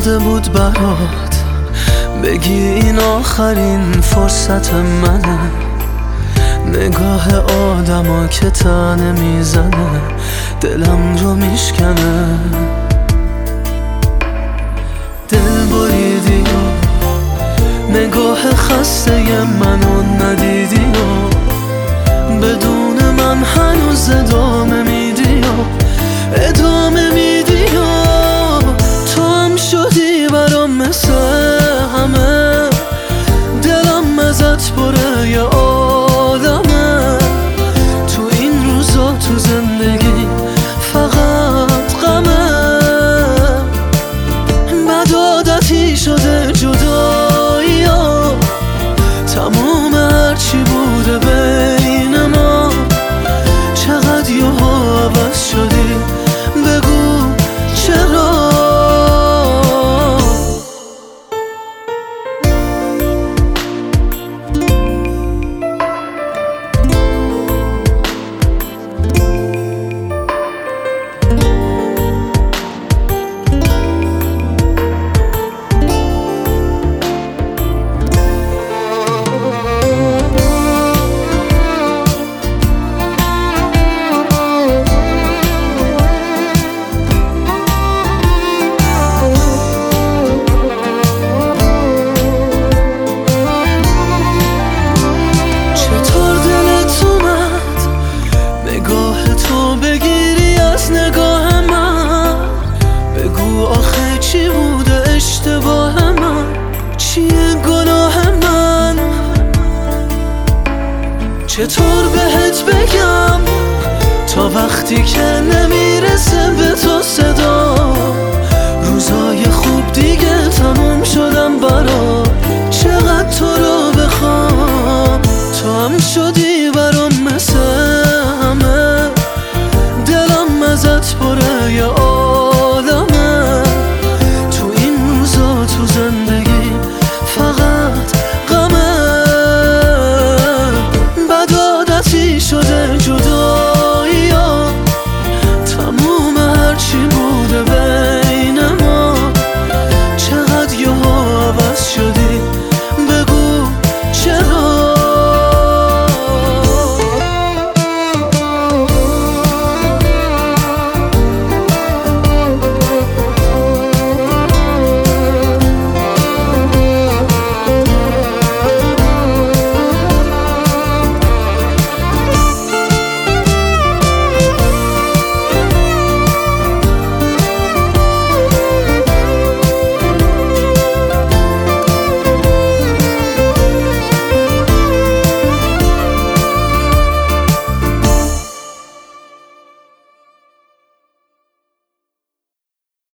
اومده بود برات بگی این آخرین فرصت منه. نگاه آدما که تنه میزنه دلم رو میشکنه. دل بریدی و نگاه خسته منو ندیدی و بدون من هنوز ادامه میدی و ادامه میدی و تو هم شدی برام مثل همه. دلم ازت پره یه آدمه. تو این روزا تو زندگی فقط غمه. بد عادتی شده جدایی ها تموم هرچی بوده بین ما. چقدر یهو عوض شدی بگو چرا. آخه چی بوده اشتباه من؟ چیه گناه من؟ چطور بهت بگم تا وقتی که نمیرسه به تو صدا. روزای خوب دیگه تموم شدم برات. چقدر تو رو بخوام تو هم شدی برام مثل همه. دلم ازت پره